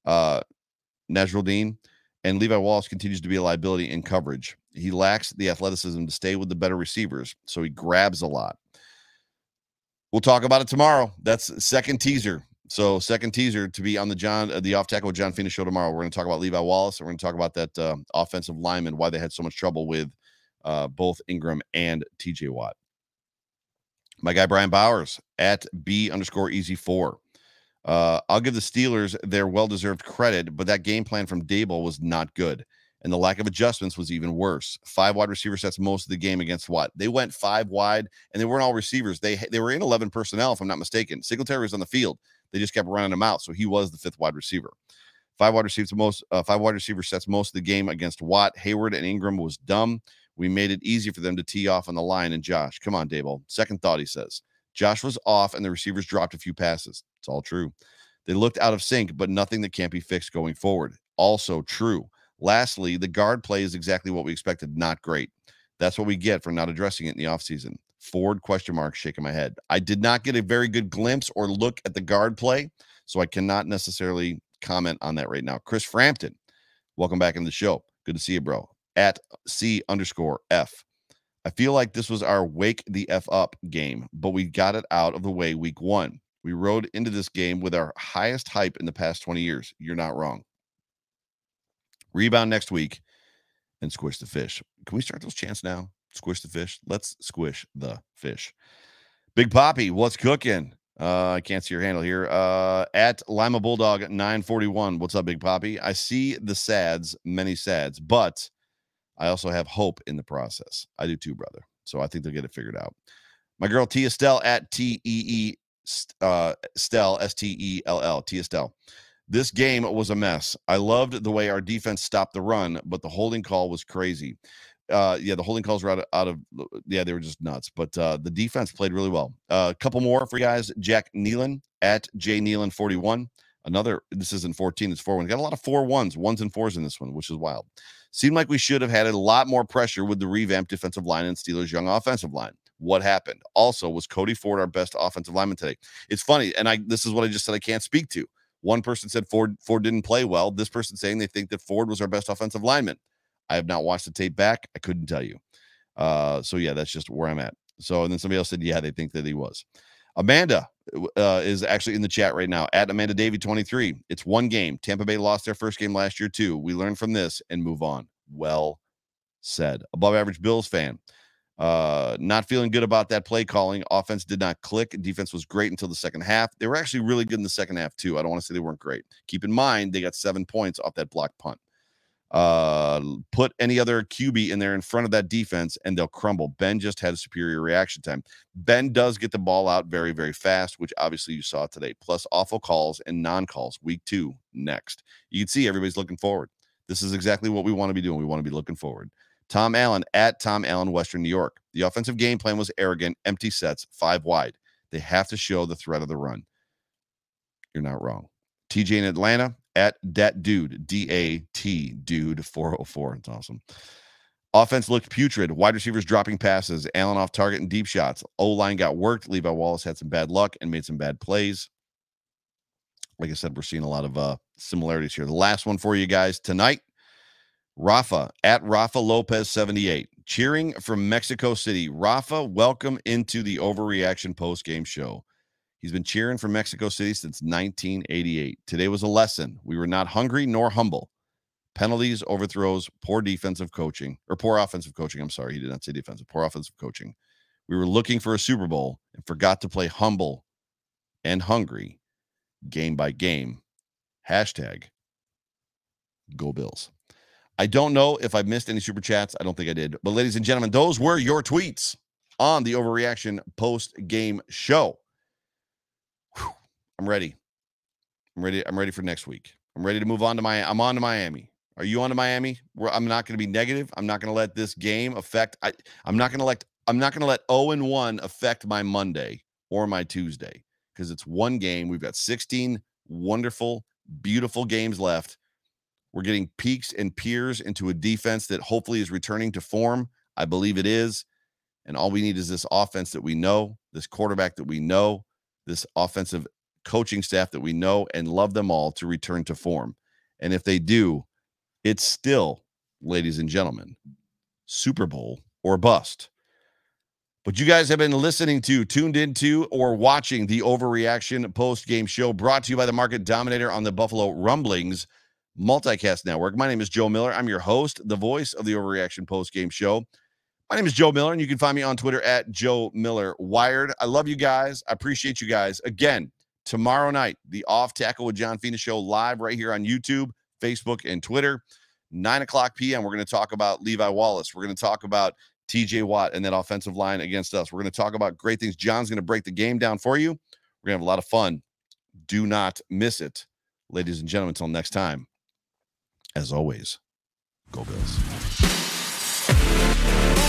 B: Najruddin, and Levi Wallace continues to be a liability in coverage. He lacks the athleticism to stay with the better receivers, so he grabs a lot. We'll talk about it tomorrow. That's second teaser. So second teaser to be on the Off Tackle with John Fina show tomorrow. We're going to talk about Levi Wallace, and we're going to talk about that offensive lineman, why they had so much trouble with both Ingram and TJ Watt. My guy, Brian Bowers, at B_easy4. I'll give the Steelers their well-deserved credit, but that game plan from Daboll was not good, and the lack of adjustments was even worse. 5 wide receiver sets most of the game against Watt. They went 5 wide, and they weren't all receivers. They were in 11 personnel, if I'm not mistaken. Singletary was on the field. They just kept running him out, so he was the 5th wide receiver. 5 wide receiver sets most of the game against Watt. Hayward and Ingram was dumb. We made it easy for them to tee off on the line. And Josh, come on, Daboll. Second thought, he says. Josh was off, and the receivers dropped a few passes. It's all true. They looked out of sync, but nothing that can't be fixed going forward. Also true. Lastly, the guard play is exactly what we expected. Not great. That's what we get for not addressing it in the offseason. Ford, ? Shaking my head. I did not get a very good glimpse or look at the guard play, so I cannot necessarily comment on that right now. Chris Frampton, welcome back in the show. Good to see you, bro. At C_F. I feel like this was our wake the F up game, but we got it out of the way week 1. We rode into this game with our highest hype in the past 20 years. You're not wrong. Rebound next week and squish the fish. Can we start those chants now? Squish the fish. Let's squish the fish. Big Poppy, what's cooking? I can't see your handle here. At Lima Bulldog 941. What's up, Big Poppy? I see the sads, many sads, but I also have hope in the process. I do too, brother. So I think they'll get it figured out. My girl Tia Stell at Stell, Stell. Tia Stell. This game was a mess. I loved the way our defense stopped the run, but the holding call was crazy. The holding calls were they were just nuts. But the defense played really well. A couple more for you guys. Jack Nealon at JNealon41. This isn't 14, it's 4-1. Got a lot of 4-1s, 1s and 4s in this one, which is wild. Seemed like we should have had a lot more pressure with the revamped defensive line and Steelers' young offensive line. What happened? Also, was Cody Ford our best offensive lineman today? It's funny, and this is what I just said I can't speak to. One person said Ford didn't play well. This person saying they think that Ford was our best offensive lineman. I have not watched the tape back. I couldn't tell you. So yeah, that's just where I'm at. So, and then somebody else said, yeah, they think that he was. Amanda is actually in the chat right now at Amanda Davey 23. It's one game. Tampa Bay lost their first game last year too. We learn from this and move on. Well said. Above average Bills fan. Not feeling good about that play calling. Offense did not click. Defense was great until the second half. They were actually really good in the second half too. I don't want to say they weren't great. Keep in mind, they got 7 points off that block punt. Put any other QB in there in front of that defense and they'll crumble. Ben just had a superior reaction time. Ben does get the ball out very, very fast, which obviously you saw today, plus awful calls and non-calls. Week 2 next. You can see everybody's looking forward. This is exactly what we want to be doing. We want to be looking forward. Tom Allen at Tom Allen, Western New York. The offensive game plan was arrogant, empty sets, 5 wide. They have to show the threat of the run. You're not wrong. TJ in Atlanta at Dat Dude, D-A-T Dude 404. It's awesome. Offense looked putrid. Wide receivers dropping passes. Allen off target and deep shots. O-line got worked. Levi Wallace had some bad luck and made some bad plays. Like I said, we're seeing a lot of similarities here. The last one for you guys tonight. Rafa at Rafa Lopez 78. Cheering from Mexico City. Rafa, welcome into the Overreaction post-game show. He's been cheering for Mexico City since 1988. Today was a lesson. We were not hungry nor humble. Penalties, overthrows, poor offensive coaching. I'm sorry, he did not say defensive. Poor offensive coaching. We were looking for a Super Bowl and forgot to play humble and hungry game by game. Hashtag Go Bills. I don't know if I missed any super chats. I don't think I did. But ladies and gentlemen, those were your tweets on the Overreaction post-game show. Whew. I'm ready. I'm ready for next week. I'm ready to move on to I'm on to Miami. Are you on to Miami? I'm not going to be negative. I'm not going to let this game affect. I'm not going to let 0-1 affect my Monday or my Tuesday, because it's one game. We've got 16 wonderful, beautiful games left. We're getting peaks and peers into a defense that hopefully is returning to form. I believe it is. And all we need is this offense that we know, this quarterback that we know, this offensive coaching staff that we know and love them all to return to form. And if they do, it's still, ladies and gentlemen, Super Bowl or bust. But you guys have been listening to, tuned into, or watching the Overreaction post-game show brought to you by the Market Dominator on the Buffalo Rumblings Multicast Network. My name is Joe Miller. I'm your host, the voice of the Overreaction post-game show. My name is Joe Miller, and you can find me on Twitter at Joe Miller Wired. I love you guys. I appreciate you guys. Again, tomorrow night, the Off Tackle with John Fina show live right here on YouTube, Facebook, and Twitter. 9:00 p.m., we're going to talk about Levi Wallace. We're going to talk about TJ Watt and that offensive line against us. We're going to talk about great things. John's going to break the game down for you. We're going to have a lot of fun. Do not miss it. Ladies and gentlemen, until next time, as always, go Bills.